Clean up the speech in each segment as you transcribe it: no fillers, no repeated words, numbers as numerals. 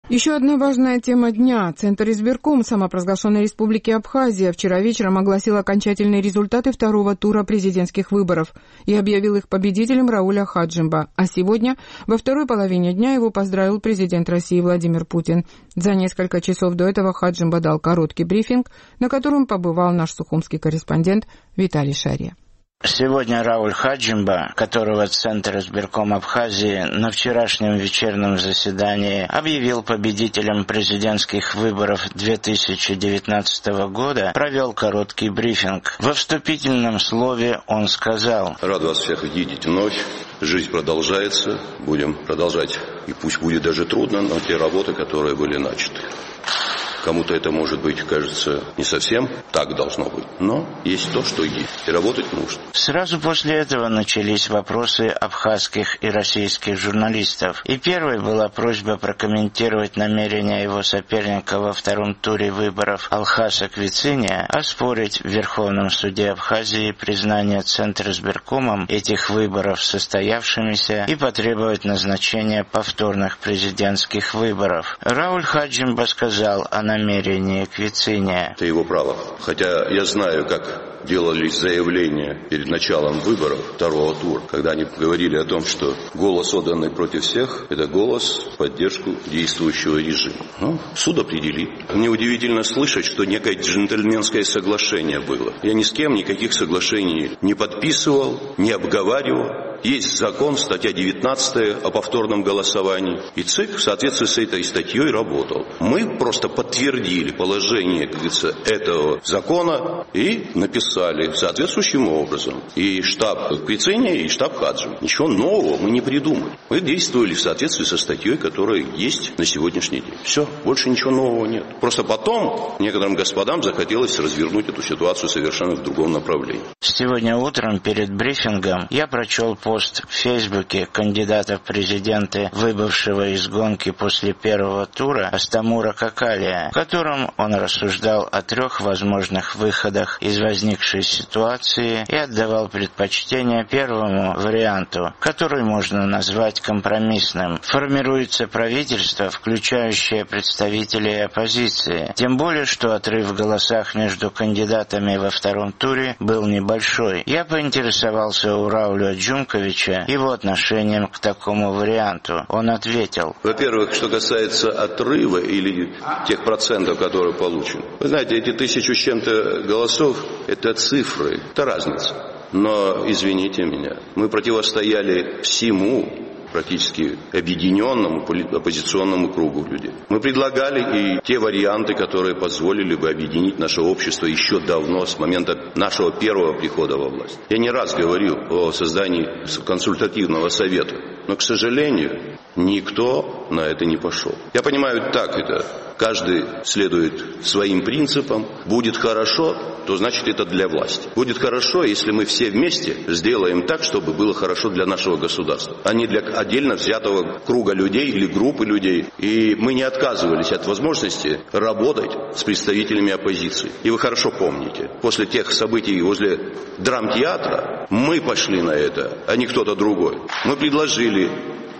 Еще одна важная тема дня. Центр избирком самопровозглашенной республики Абхазия вчера вечером огласил окончательные результаты второго тура президентских выборов и объявил их победителем Рауля Хаджимба. А сегодня, во второй половине дня, его поздравил президент России Владимир Путин. За несколько часов до этого Хаджимба дал короткий брифинг, на котором побывал наш сухумский корреспондент Виталий Шария. Сегодня Рауль Хаджимба, которого Центр избирком Абхазии на вчерашнем вечернем заседании объявил победителем президентских выборов 2019 года, провел короткий брифинг. Во вступительном слове он сказал: «Рад вас всех видеть вновь. Жизнь продолжается. Будем продолжать. И пусть будет даже трудно, но те работы, которые были начаты. Кому-то это, может быть, кажется не совсем так должно быть, но есть то, что есть, и работать нужно». Сразу после этого начались вопросы абхазских и российских журналистов. И первой была просьба прокомментировать намерения его соперника во втором туре выборов Алхаса Квициния оспорить в Верховном суде Абхазии признание Центра избиркомом этих выборов состоявшимися и потребовать назначения повторных президентских выборов. Рауль Хаджимба сказал о намерении Квициния: «Это его право. Хотя я знаю, как делались заявления перед началом выборов второго тура, когда они говорили о том, что голос, отданный против всех, это голос в поддержку действующего режима. Суд определит. Мне удивительно слышать, что некое джентльменское соглашение было. Я ни с кем никаких соглашений не подписывал, не обговаривал. Есть закон, статья 19 о повторном голосовании, и ЦИК в соответствии с этой статьей работал. Мы просто подтвердили положение, как говорится, этого закона и написали соответствующим образом. И штаб Квициния, и штаб Хаджимба. Ничего нового мы не придумали. Мы действовали в соответствии со статьей, которая есть на сегодняшний день. Все, больше ничего нового нет. Просто потом некоторым господам захотелось развернуть эту ситуацию совершенно в другом направлении. Сегодня утром перед брифингом я прочел пост в Фейсбуке кандидата в президенты, выбывшего из гонки после первого тура, Астамура Какалия, в котором он рассуждал о 3 возможных выходах из возникшей ситуации и отдавал предпочтение первому варианту, который можно назвать компромиссным. Формируется правительство, включающее представителей оппозиции. Тем более, что отрыв в голосах между кандидатами во втором туре был небольшой. Я поинтересовался у Рауля Джумковича его отношением к такому варианту. Он ответил: «Во-первых, что касается отрыва или тех процентов, которые получены. Вы знаете, эти 1000 с чем-то голосов – это цифры, это разница. Но, извините меня, мы противостояли всему практически объединенному оппозиционному кругу людей. Мы предлагали и те варианты, которые позволили бы объединить наше общество еще давно, с момента нашего первого прихода во власть. Я не раз говорил о создании консультативного совета, но, к сожалению, никто на это не пошел. Я понимаю, так это. Каждый следует своим принципам. Будет хорошо, то значит это для власти. Будет хорошо, если мы все вместе сделаем так, чтобы было хорошо для нашего государства, а не для отдельно взятого круга людей или группы людей. И мы не отказывались от возможности работать с представителями оппозиции. И вы хорошо помните, после тех событий возле драмтеатра мы пошли на это, а не кто-то другой. Мы предложили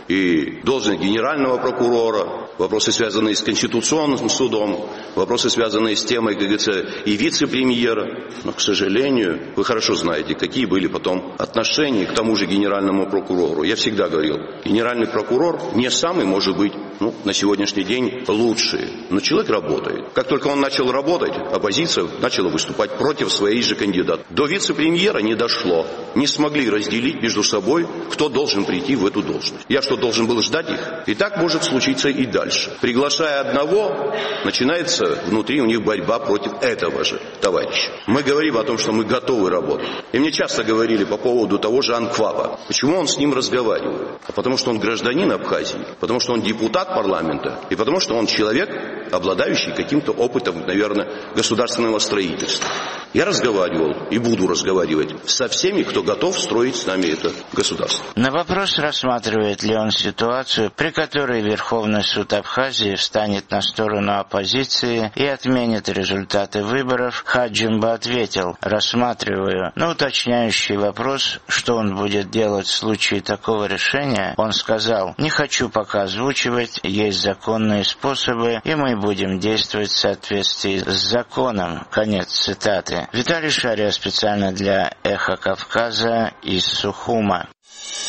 и должность генерального прокурора, вопросы, связанные с Конституционным судом, вопросы, связанные с темой, как говорится, и вице-премьера. Но, к сожалению, вы хорошо знаете, какие были потом отношения к тому же генеральному прокурору. Я всегда говорил, генеральный прокурор не самый, может быть, на сегодняшний день лучший. Но человек работает. Как только он начал работать, оппозиция начала выступать против своей же кандидата. До вице-премьера не дошло. Не смогли разделить между собой, кто должен прийти в эту должность. Я что, должен был ждать их? И так может случиться и дальше. Приглашая одного, начинается внутри у них борьба против этого же товарища. Мы говорим о том, что мы готовы работать. И мне часто говорили по поводу того же Анквапа. Почему он с ним разговаривает? А потому что он гражданин Абхазии, потому что он депутат парламента, и потому что он человек, обладающий каким-то опытом, наверное, государственного строительства. Я разговаривал и буду разговаривать со всеми, кто готов строить с нами это государство. На вопрос, рассматривает ли он ситуацию, при которой Верховный суд Абхазии встанет на сторону оппозиции и отменит результаты выборов, Хаджимба ответил: рассматриваю. На уточняющий вопрос, что он будет делать в случае такого решения, он сказал: не хочу пока озвучивать, есть законные способы, и мы будем действовать в соответствии с законом. Конец цитаты. Виталий Шария специально для «Эхо Кавказа» из Сухума.